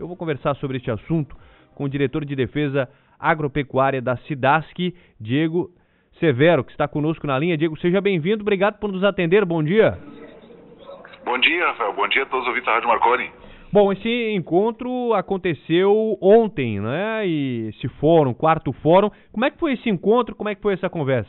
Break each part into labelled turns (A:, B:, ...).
A: Eu vou conversar sobre este assunto com o diretor de Defesa Agropecuária da Cidasc, Diego Severo, que está conosco na linha. Diego, seja bem-vindo, obrigado por nos atender, bom dia.
B: Bom dia, Rafael, bom dia a todos os ouvintes da Rádio Marconi.
A: Bom, esse encontro aconteceu ontem, né? E esse fórum, quarto fórum, como é que foi esse encontro, como é que foi essa conversa?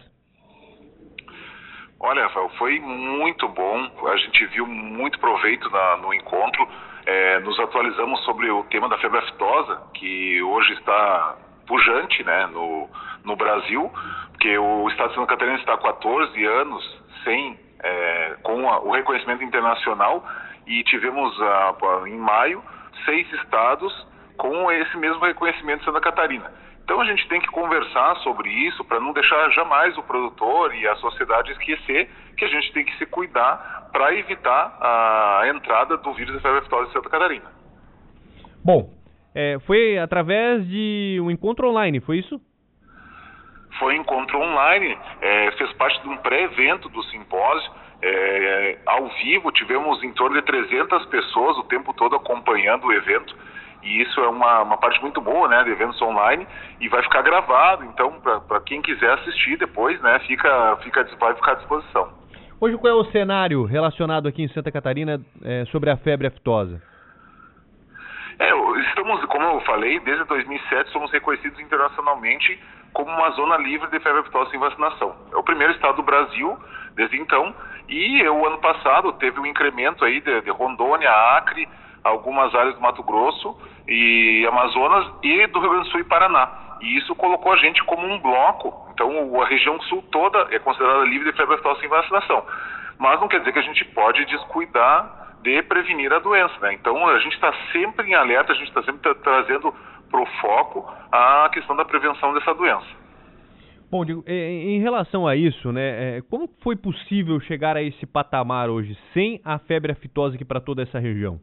B: Olha, Rafael, foi muito bom, a gente viu muito proveito no encontro, nos atualizamos sobre o tema da febre aftosa, que hoje está pujante, né, no Brasil, porque o estado de Santa Catarina está há 14 anos com o reconhecimento internacional, e tivemos em maio 6 estados com esse mesmo reconhecimento de Santa Catarina. Então a gente tem que conversar sobre isso para não deixar jamais o produtor e a sociedade esquecer que a gente tem que se cuidar para evitar a entrada do vírus da febre aftosa em Santa Catarina.
A: Bom, foi através de um encontro online, foi isso?
B: Foi encontro online, fez parte de um pré-evento do simpósio. Ao vivo tivemos em torno de 300 pessoas o tempo todo acompanhando o evento, e isso é uma parte muito boa, né, de eventos online, e vai ficar gravado, então para quem quiser assistir depois, né, vai ficar à disposição.
A: Hoje qual é o cenário relacionado aqui em Santa Catarina sobre a febre aftosa?
B: Estamos, como eu falei, desde 2007 somos reconhecidos internacionalmente como uma zona livre de febre aftosa sem vacinação. É o primeiro estado do Brasil desde então, e o ano passado teve um incremento aí de Rondônia, Acre, algumas áreas do Mato Grosso e Amazonas e do Rio Grande do Sul e Paraná. E isso colocou a gente como um bloco. Então a região sul toda é considerada livre de febre aftosa sem vacinação. Mas não quer dizer que a gente pode descuidar de prevenir a doença, né? Então a gente está sempre em alerta, a gente está sempre trazendo para o foco a questão da prevenção dessa doença.
A: Bom, Diego, em relação a isso, né, como foi possível chegar a esse patamar hoje sem a febre aftosa aqui para toda essa região?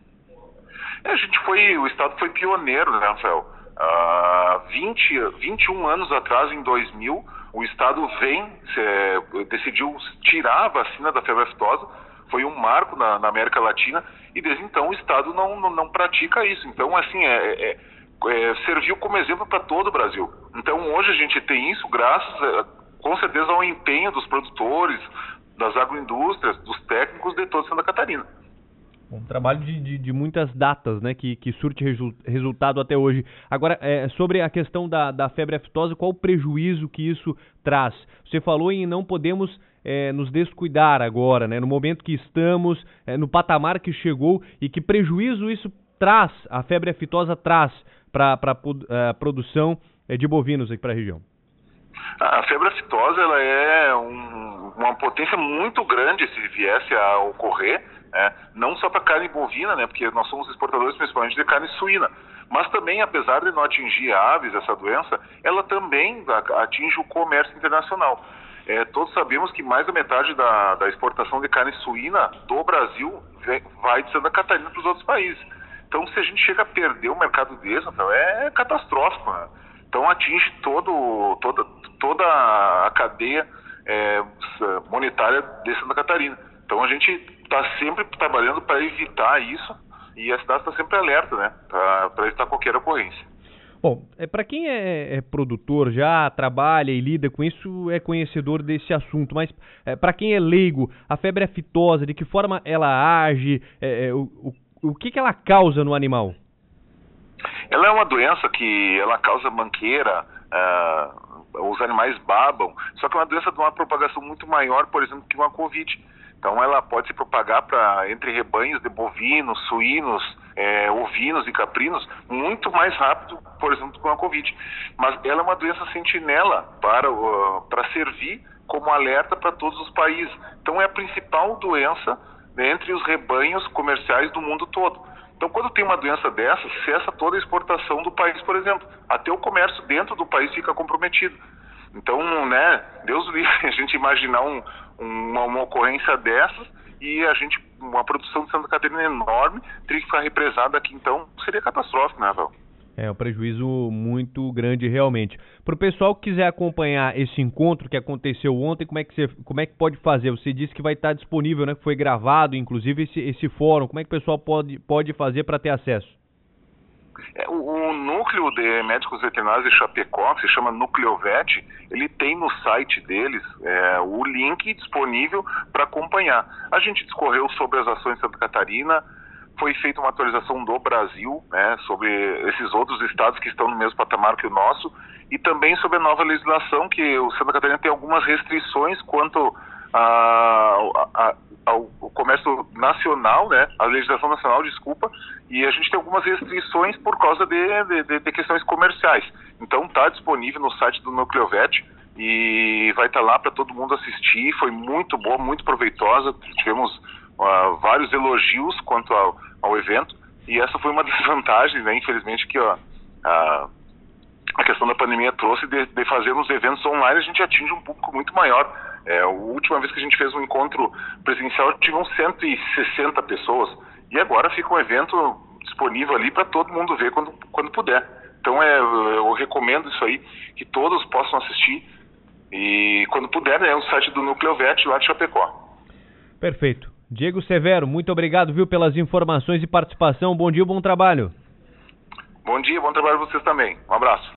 B: O estado foi pioneiro, né, Rafael? 21 anos atrás, em 2000, o estado decidiu tirar a vacina da febre aftosa. Foi um marco na América Latina, e desde então o estado não pratica isso. Então, assim, serviu como exemplo para todo o Brasil. Então, hoje a gente tem isso graças, com certeza, ao empenho dos produtores, das agroindústrias, dos técnicos de toda Santa Catarina.
A: Um trabalho de muitas datas, né, que surte resultado até hoje. Agora, sobre a questão da febre aftosa, qual o prejuízo que isso traz? Você falou em não podemos nos descuidar agora, né, no momento que estamos, no patamar que chegou, e que prejuízo isso traz, a febre aftosa traz para a produção de bovinos aqui para a região?
B: A febre aftosa ela é uma potência muito grande se viesse a ocorrer, não só para carne bovina, né, porque nós somos exportadores principalmente de carne suína, mas também, apesar de não atingir aves essa doença, ela também atinge o comércio internacional. Todos sabemos que mais da metade da exportação de carne suína do Brasil vai de Santa Catarina para os outros países. Então, se a gente chega a perder um mercado desse, então, é catastrófico, né? Então, atinge toda a cadeia monetária de Santa Catarina. Então, a gente está sempre trabalhando para evitar isso, e a cidade está sempre alerta, né, para evitar qualquer ocorrência.
A: Bom, para quem é produtor, já trabalha e lida com isso, é conhecedor desse assunto, mas para quem é leigo, a febre aftosa, de que forma ela age, o que ela causa no animal?
B: Ela é uma doença que ela causa manqueira, os animais babam, só que é uma doença de uma propagação muito maior, por exemplo, que uma Covid. Então ela pode se propagar entre rebanhos de bovinos, suínos, ovinos e caprinos muito mais rápido, por exemplo, com a Covid. Mas ela é uma doença sentinela para servir como alerta para todos os países. Então é a principal doença, né, entre os rebanhos comerciais do mundo todo. Então, quando tem uma doença dessa, cessa toda a exportação do país, por exemplo. Até o comércio dentro do país fica comprometido. Então, né, Deus livre a gente imaginar uma ocorrência dessas, e uma produção de Santa Catarina enorme teria que ficar represada aqui, então seria catastrófico, né, Val?
A: É um prejuízo muito grande realmente. Para o pessoal que quiser acompanhar esse encontro que aconteceu ontem, como é que pode fazer? Você disse que vai estar disponível, né? Que foi gravado, inclusive, esse fórum. Como é que o pessoal pode fazer para ter acesso?
B: O núcleo de médicos veterinários de Chapecó, que se chama Nucleovet, ele tem no site deles o link disponível para acompanhar. A gente discorreu sobre as ações de Santa Catarina, foi feita uma atualização do Brasil, né, sobre esses outros estados que estão no mesmo patamar que o nosso, e também sobre a nova legislação, que o Santa Catarina tem algumas restrições quanto ao comércio nacional, né, a legislação nacional, desculpa, e a gente tem algumas restrições por causa de questões comerciais. Então está disponível no site do Nucleovet e vai estar lá para todo mundo assistir. Foi muito boa, muito proveitosa, tivemos vários elogios quanto ao evento, e essa foi uma das vantagens, né, infelizmente, que a questão da pandemia trouxe de fazermos eventos online. A gente atinge um público muito maior. A última vez que a gente fez um encontro presencial, tiveram 160 pessoas, e agora fica um evento disponível ali para todo mundo ver quando puder. Então eu recomendo isso aí, que todos possam assistir, e quando puder, o site do Nucleovet lá de Chapecó.
A: Perfeito. Diego Severo, muito obrigado, viu, pelas informações e participação. Bom dia, bom trabalho.
B: Bom dia, bom trabalho a vocês também. Um abraço.